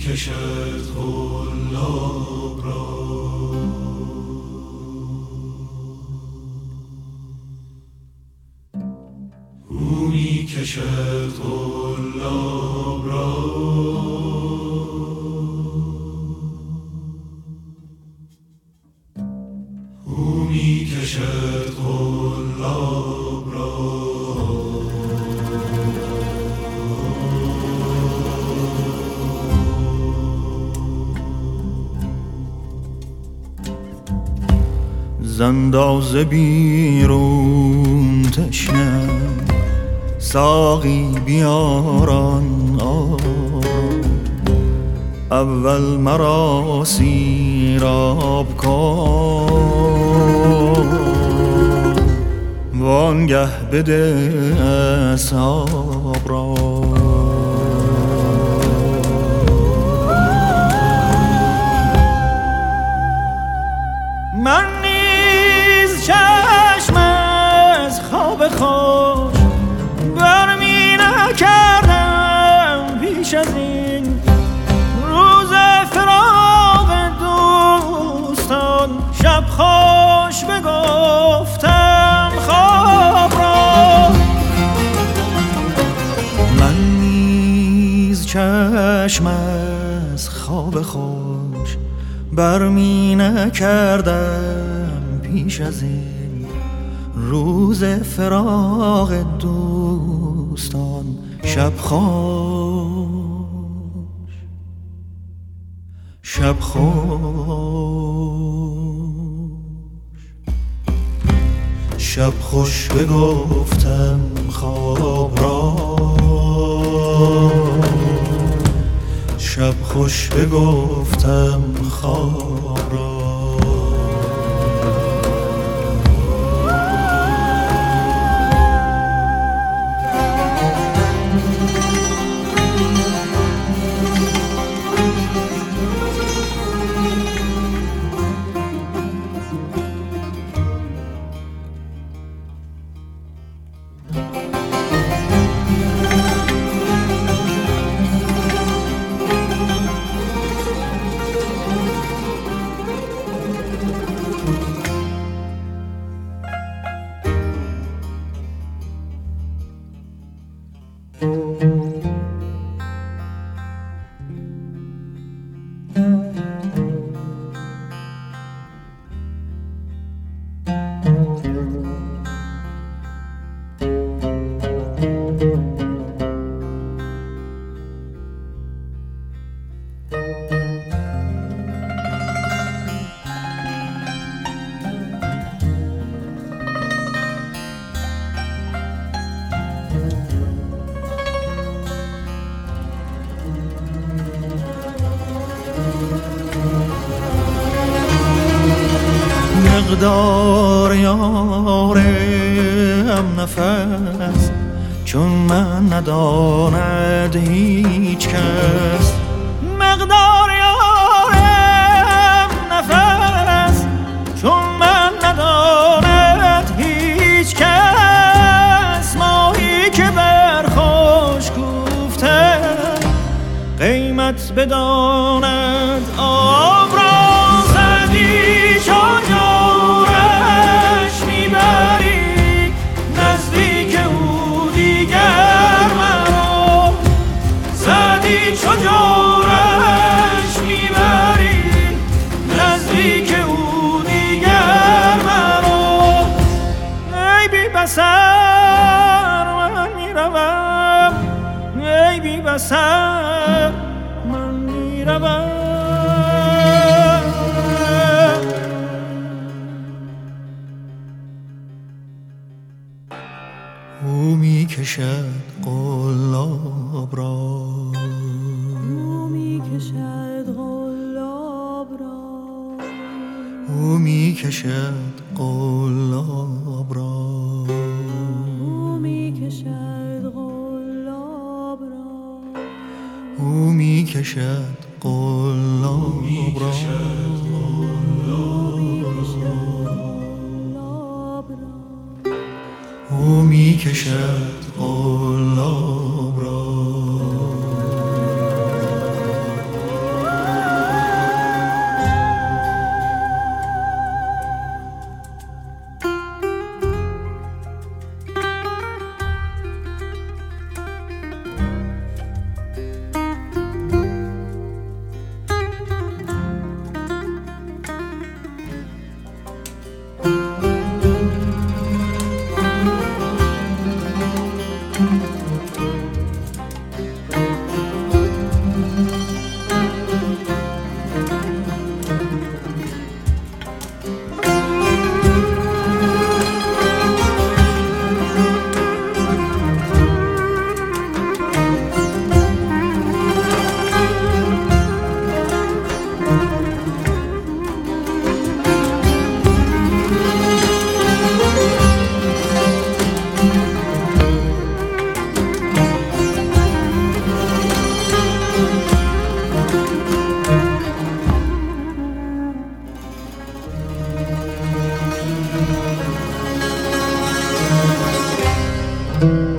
کشد قلاب را او می کشد قلاب را او می کشد قلاب را زنداز بیرون تشنه ساقی بیاران اول مرا سیراب کن وانگه بده اصحاب را من چشم از خواب خوش برمی نکردم پیش از این روز فراق دوستان شب خوش بگفتم خواب را من نیز چشم از خواب خوش برمی نکردم پیش از این روز فراق دوستان شب خوش شب خوش بگفتم خواب را شب خوش بگفتم خواب را مقدار یارم نفس چون من نداند هیچ کس مقدار یارم نفس چون من نداند هیچ کس ماهی که بر خوش گفته قیمت بداند آب را زدی چاجارش میبری نزدیک او دیگر مرا زدی چاجارش میبری نزدیک او دیگر مرا ای بی بصر من میروم ای بی بصر من میروم او می کشد قلاب را او می کشد قلاب را او می کشد قلاب را او می کشد قلاب را او می کشد قلاب را او می کشد قلاب را را